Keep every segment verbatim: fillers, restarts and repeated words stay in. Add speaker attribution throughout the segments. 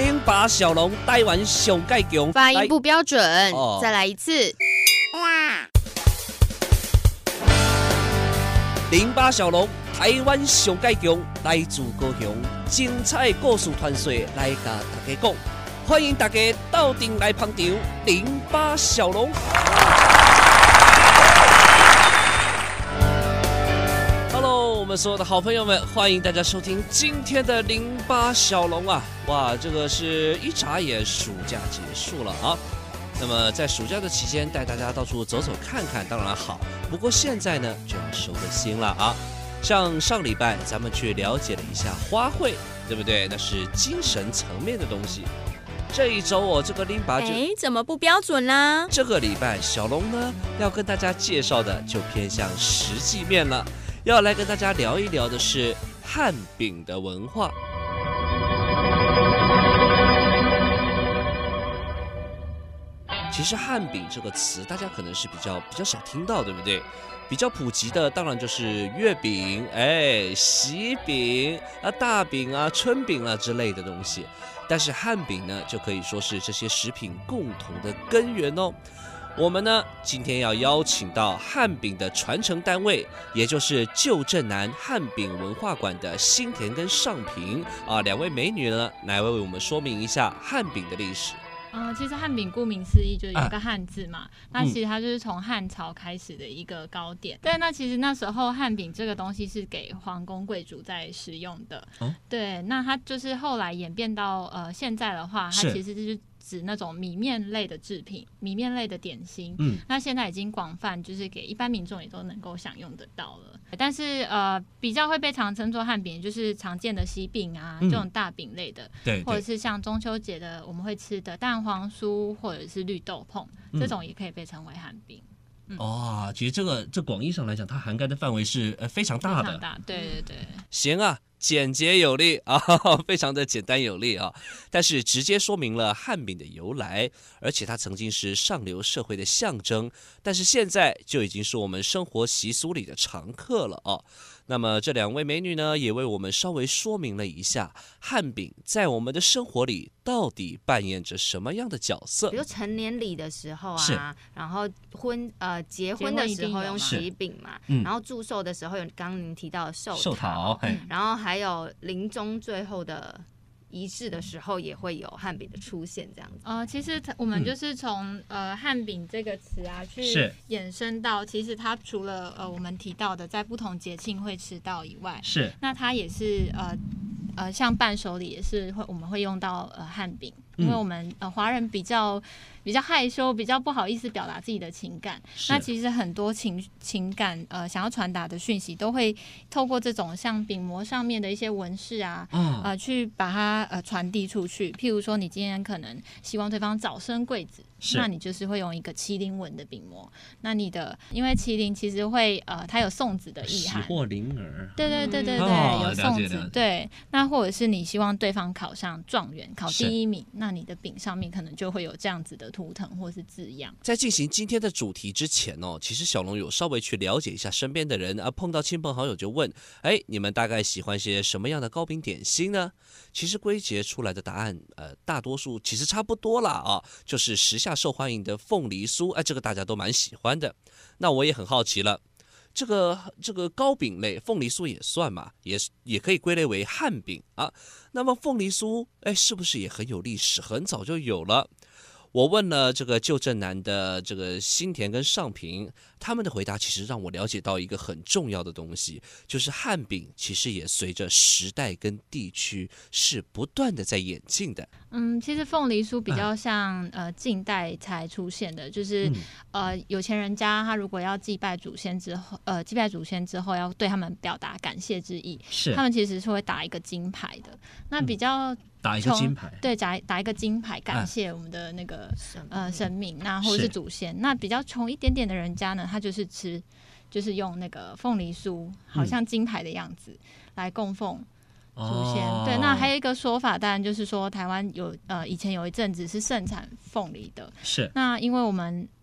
Speaker 1: 零八小龙台湾上介强，
Speaker 2: 发音不标准，
Speaker 1: 哦、
Speaker 2: 再来一次。
Speaker 1: 零八小龙台湾上介强，来自高雄，精彩故事传说来甲大家讲，欢迎大家到顶来捧场。零八小龙。我们所有的好朋友们，欢迎大家收听今天的零八小龙啊！哇，这个是一眨眼暑假结束了啊。那么在暑假的期间，带大家到处走走看看，当然好。不过现在呢，就要收个心了啊。像上礼拜咱们去了解了一下花卉，对不对？那是精神层面的东西。这一周我、哦、这个零八就
Speaker 2: 哎，怎么不标准啦？
Speaker 1: 这个礼拜小龙呢要跟大家介绍的就偏向实际面了。要来跟大家聊一聊的是汉饼的文化。其实汉饼这个词大家可能是比较比较少听到，对不对？比较普及的当然就是月饼、哎喜饼啊、大饼啊、春饼啊之类的东西。但是汉饼呢，就可以说是这些食品共同的根源哦。我们呢，今天要邀请到汉饼的传承单位，也就是旧镇南汉饼文化馆的新田跟尚平啊，两位美女呢，来为我们说明一下汉饼的历史。
Speaker 3: 呃，其实汉饼顾名思义就是有个汉字嘛，啊、那其实它就是从汉朝开始的一个糕点。对、嗯，那其实那时候汉饼这个东西是给皇宫贵族在使用的。哦、对，那它就是后来演变到呃现在的话，它其实就是指那种米面类的制品、米面类的点心。嗯，那现在已经广泛就是给一般民众也都能够享用得到了。但是呃，比较会被常称作汉饼，就是常见的喜饼啊、嗯、这种大饼类的，对，或者是像中秋节的我们会吃的蛋黄酥或者是绿豆椪、嗯，这种也可以被称为汉饼。
Speaker 1: 嗯、哦，其实这个这广义上来讲，它涵盖的范围是呃非常大的，
Speaker 3: 非常大，对对对。
Speaker 1: 行啊。简洁有力啊，非常的简单有力啊，但是直接说明了汉饼的由来，而且它曾经是上流社会的象征，但是现在就已经是我们生活习俗里的常客了啊。那么这两位美女呢，也为我们稍微说明了一下汉饼在我们的生活里到底扮演着什么样的角色。
Speaker 2: 比如成年礼的时候啊，然后婚呃结婚的时候用喜饼嘛，嗯、然后祝寿的时候有刚刚您提到的寿桃，寿桃然后还有临终最后的仪式的时候也会有汉饼的出现，这样子。
Speaker 3: 呃，其实我们就是从、嗯、呃汉饼这个词啊，去衍生到，其实它除了呃我们提到的在不同节庆会吃到以外，是那它也是呃呃像伴手礼也是会我们会用到呃汉饼，因为我们呃华人比较比较害羞，比较不好意思表达自己的情感。那其实很多情情感呃想要传达的讯息，都会透过这种像饼膜上面的一些纹饰啊，嗯、呃去把它呃传递出去。譬如说，你今天可能希望对方早生贵子，那你就是会用一个麒麟纹的饼膜。那你的因为麒麟其实会呃它有送子的意涵，
Speaker 1: 喜获麟儿。
Speaker 3: 对对对对对，哦、有送子。对，那或者是你希望对方考上状元，考第一名，那你的饼上面可能就会有这样子的图腾或是字样。
Speaker 1: 在进行今天的主题之前哦，其实小龙有稍微去了解一下身边的人啊，碰到亲朋好友就问，哎，你们大概喜欢些什么样的糕饼点心呢？其实归结出来的答案，呃，大多数其实差不多啦啊，就是时下受欢迎的凤梨酥，哎，这个大家都蛮喜欢的。那我也很好奇了。这个这个糕饼类，凤梨酥也算嘛，也也可以归类为汉饼啊。那么凤梨酥，哎，是不是也很有历史，很早就有了？我问了这个旧镇南的这个新田跟尚平，他们的回答其实让我了解到一个很重要的东西，就是汉饼其实也随着时代跟地区是不断的在演进的。
Speaker 3: 嗯，其实凤梨酥比较像、嗯、呃近代才出现的，就是、嗯、呃有钱人家他如果要祭拜祖先之后，呃祭拜祖先之后要对他们表达感谢之意，是他们其实是会打一个金牌的。那比较、嗯
Speaker 1: 打一个金牌，
Speaker 3: 对，打打一个金牌，感谢我们的那个、啊、呃神明，那或者是祖先。那比较穷一点点的人家呢，他就是吃，就是用那个凤梨酥，好像金牌的样子、嗯、来供奉祖先、哦。对，那还有一个说法，当然就是说台湾有呃以前有一阵子是盛产凤梨的，是那因为我们。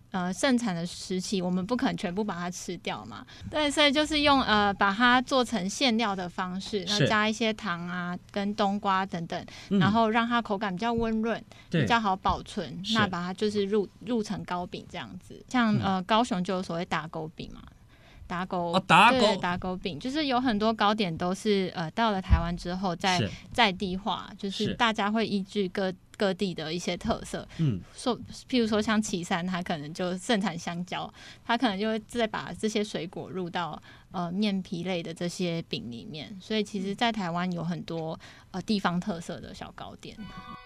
Speaker 3: 呃盛产的时期，我们不可能全部把它吃掉嘛。对，所以就是用呃把它做成馅料的方式，然后加一些糖啊跟冬瓜等等，嗯、然后让它口感比较温润，比较好保存。那把它就是入入成糕饼这样子，像呃高雄就有所谓打狗饼嘛。打狗、
Speaker 4: 哦、打狗
Speaker 3: 对打狗饼，就是有很多糕点都是呃到了台湾之后再在地化，就是大家会依据各各地的一些特色，嗯，说譬如说像旗山，它可能就盛产香蕉，它可能就会再把这些水果入到呃面皮类的这些饼里面，所以其实在台湾有很多呃地方特色的小糕点。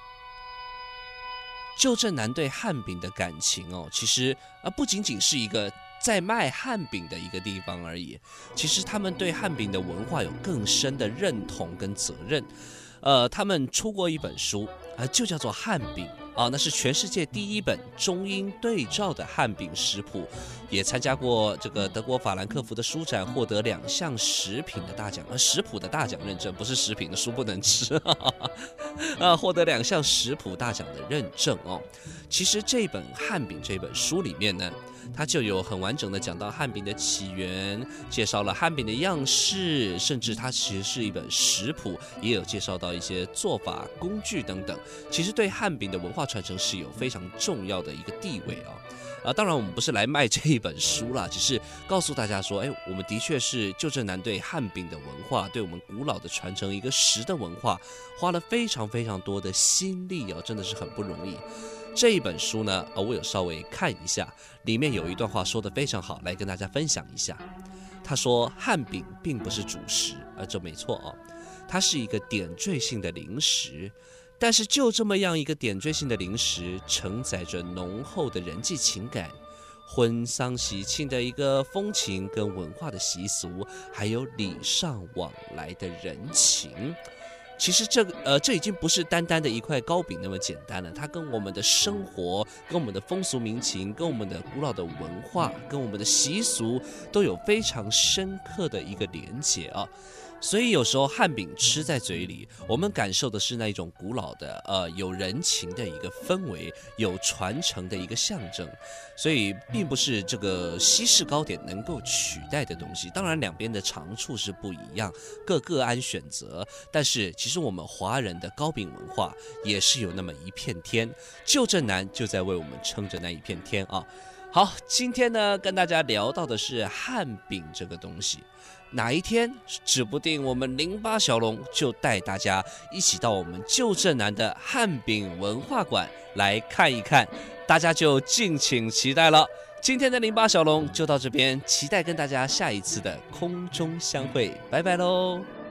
Speaker 1: 旧镇南对汉饼的感情哦，其实呃不仅仅是一个在卖汉饼的一个地方而已，其实他们对汉饼的文化有更深的认同跟责任。呃，他们出过一本书，呃，就叫做《汉饼》啊，那是全世界第一本中英对照的汉饼食谱，也参加过这个德国法兰克福的书展，获得两项食品的大奖，呃，食谱的大奖认证，不是食品的书不能吃，哈哈哈，呃，获得两项食谱大奖的认证哦。其实这本汉饼这本书里面呢，它就有很完整的讲到汉饼的起源，介绍了汉饼的样式，甚至它其实是一本食谱，也有介绍到一些做法、工具等等。其实对汉饼的文化传承是有非常重要的一个地位啊。啊，当然我们不是来卖这一本书啦，只是告诉大家说，哎，我们的确是旧镇南对汉饼的文化，对我们古老的传承一个食的文化，花了非常非常多的心力哦，真的是很不容易。这一本书呢，我有稍微看一下，里面有一段话说得非常好，来跟大家分享一下。他说，汉饼并不是主食，而这没错哦，它是一个点缀性的零食。但是就这么样一个点缀性的零食，承载着浓厚的人际情感、婚丧喜庆的一个风情跟文化的习俗，还有礼尚往来的人情。其实这个呃，这已经不是单单的一块糕饼那么简单了，它跟我们的生活、跟我们的风俗民情、跟我们的古老的文化、跟我们的习俗都有非常深刻的一个连结啊。所以有时候汉饼吃在嘴里，我们感受的是那一种古老的呃有人情的一个氛围，有传承的一个象征，所以并不是这个西式糕点能够取代的东西。当然两边的长处是不一样，各各安选择，但是其实我们华人的糕饼文化也是有那么一片天，旧镇南就在为我们撑着那一片天啊。好，今天呢跟大家聊到的是汉饼这个东西，哪一天指不定我们零八小龙就带大家一起到我们旧镇南的汉饼文化馆来看一看，大家就敬请期待了。今天的零八小龙就到这边，期待跟大家下一次的空中相会，拜拜喽。